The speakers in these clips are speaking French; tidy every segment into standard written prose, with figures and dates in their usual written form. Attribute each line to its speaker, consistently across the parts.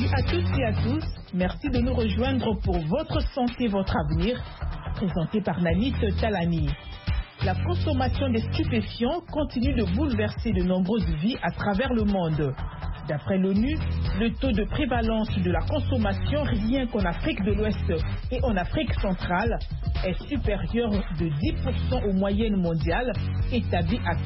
Speaker 1: Salut à toutes et à tous. Merci de nous rejoindre pour Votre santé, votre avenir, présenté par Nanit Talani. La consommation des stupéfiants continue de bouleverser de nombreuses vies à travers le monde. D'après l'ONU, le taux de prévalence de la consommation rien qu'en Afrique de l'Ouest et en Afrique centrale est supérieur de 10% aux moyennes mondiales, établies à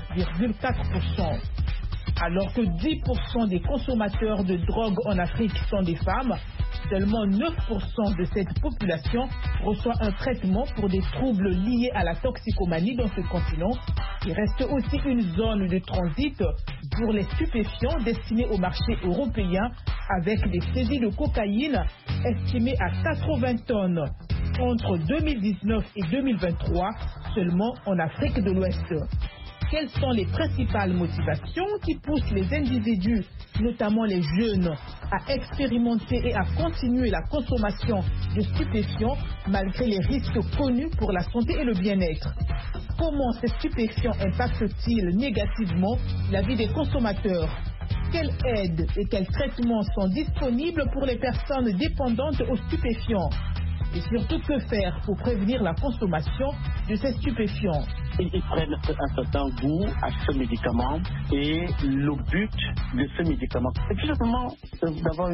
Speaker 1: 4,4%. Alors que 10% des consommateurs de drogue en Afrique sont des femmes, seulement 9% de cette population reçoit un traitement pour des troubles liés à la toxicomanie dans ce continent, qui reste aussi une zone de transit pour les stupéfiants destinés au marché européen, avec des saisies de cocaïne estimées à 80 tonnes entre 2019 et 2023 seulement en Afrique de l'Ouest. Quelles sont les principales motivations qui poussent les individus, notamment les jeunes, à expérimenter et à continuer la consommation de stupéfiants malgré les risques connus pour la santé et le bien-être? Comment ces stupéfiants impactent-ils négativement la vie des consommateurs? Quelles aides et quels traitements sont disponibles pour les personnes dépendantes aux stupéfiants? Et surtout, que faire pour prévenir la consommation de ces stupéfiants?
Speaker 2: Ils prennent un certain goût à ce médicament et le but de ce médicament, c'est tout simplement d'avoir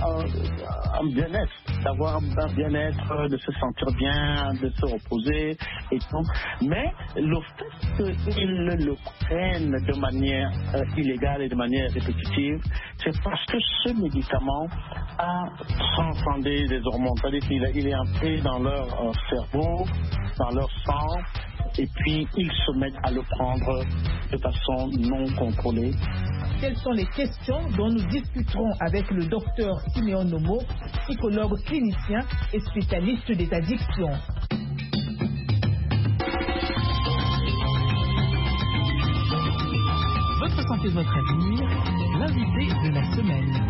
Speaker 2: un bien-être, de se sentir bien, de se reposer et tout. Mais le fait qu'ils le prennent de manière illégale et de manière répétitive, c'est parce que ce médicament a transcendé les hormones, c'est-à-dire qu'il est entré dans leur cerveau, dans leur sang, et puis ils se mettent à le prendre de façon non contrôlée.
Speaker 1: Quelles sont les questions dont nous discuterons avec le docteur Siméon Nomo, psychologue clinicien et spécialiste des addictions. Votre santé, votre avenir, l'invité de la semaine.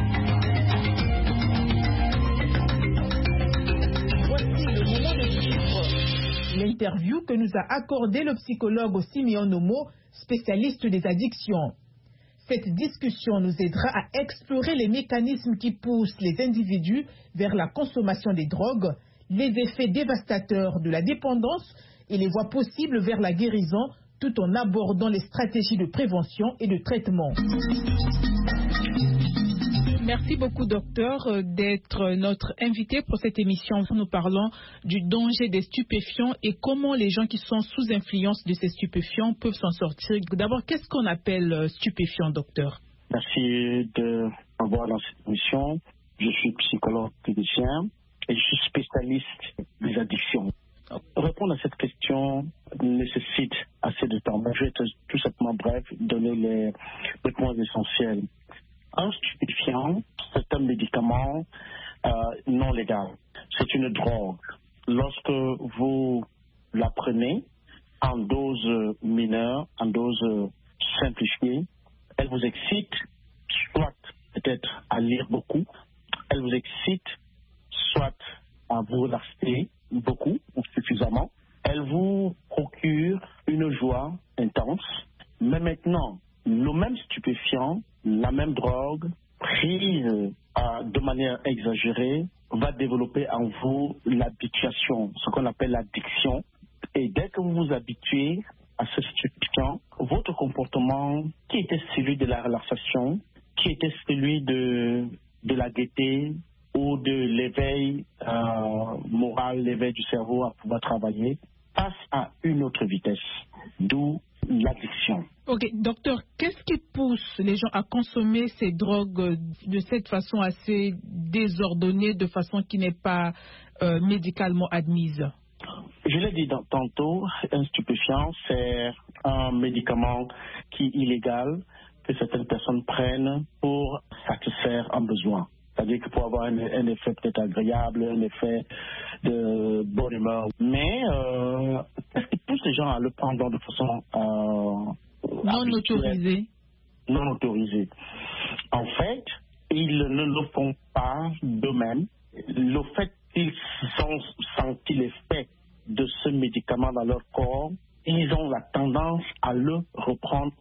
Speaker 1: Voici le moment de suivre l'interview que nous a accordé le psychologue Siméon Nomo, spécialiste des addictions. Cette discussion nous aidera à explorer les mécanismes qui poussent les individus vers la consommation des drogues, les effets dévastateurs de la dépendance et les voies possibles vers la guérison, tout en abordant les stratégies de prévention et de traitement. Merci beaucoup, docteur, d'être notre invité pour cette émission. Nous parlons du danger des stupéfiants et comment les gens qui sont sous influence de ces stupéfiants peuvent s'en sortir. D'abord, qu'est-ce qu'on appelle stupéfiant, docteur?
Speaker 2: Merci de m'avoir dans cette émission. Je suis psychologue clinicien et je suis spécialiste des addictions. Répondre à cette question nécessite assez de temps. Je vais être tout simplement bref, donner les points essentiels. Un stupéfiant, c'est un médicament non légal. C'est une drogue. Lorsque vous la prenez en dose mineure, en dose simplifiée, elle vous excite, soit peut-être à lire beaucoup, elle vous excite, soit à vous relaxer beaucoup ou suffisamment, elle vous procure une joie intense. Mais maintenant, le même stupéfiant, la même drogue, prise de manière exagérée, va développer en vous l'habituation, ce qu'on appelle l'addiction. Et dès que vous vous habituez à ce stupéfiant, votre comportement, qui était celui de la relaxation, qui était celui de la gaieté ou de l'éveil moral, l'éveil du cerveau à pouvoir travailler, passe à une autre vitesse, d'où l'addiction.
Speaker 1: Ok, docteur, qu'est-ce qui pousse les gens à consommer ces drogues de cette façon assez désordonnée, de façon qui n'est pas médicalement admise?
Speaker 2: Je l'ai dit tantôt, un stupéfiant, c'est un médicament qui est illégal, que certaines personnes prennent pour satisfaire un besoin. C'est-à-dire que pour avoir un effet peut-être agréable, un effet de bonne humeur. Mais qu'est-ce qui pousse les gens à le prendre de façon
Speaker 1: non autorisée?
Speaker 2: Non autorisée. En fait, ils ne le font pas d'eux-mêmes. Le fait qu'ils ont senti l'effet de ce médicament dans leur corps, ils ont la tendance à le reprendre